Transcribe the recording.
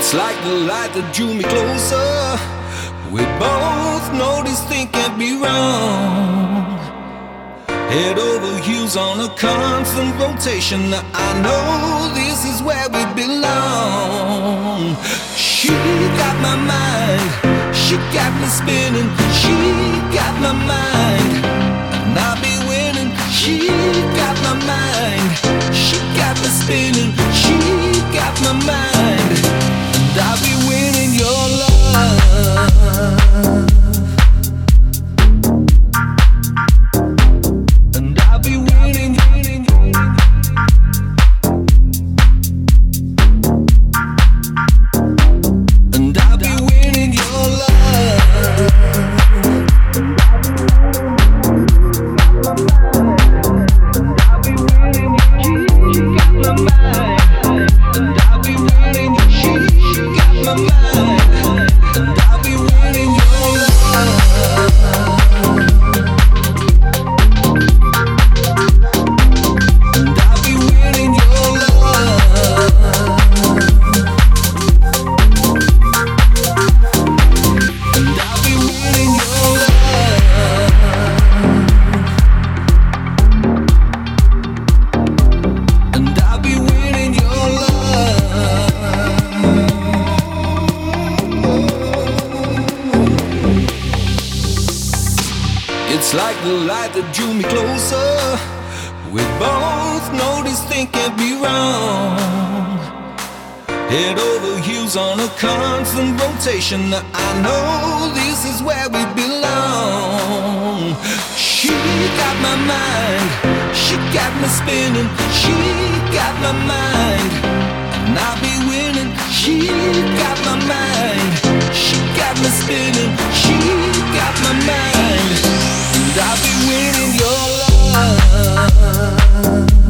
It's like the light that drew me closer. We both know this thing can't be wrong. Head over heels on a constant rotation. I know this is where we belong. She got my mind, she got me spinning. She got my mind, and I'll be winning. She got my mind, she got me spinning. She got my mind, and I'll be winning your love. It's like the light that drew me closer. We both know this thing can't be wrong. Head over heels on a constant rotation. I know this is where we belong. She got my mind, she got me spinning. She got my mind, and I'll be winning. She got my mind, she got me spinning. She got my mind, and I'll be winning your love.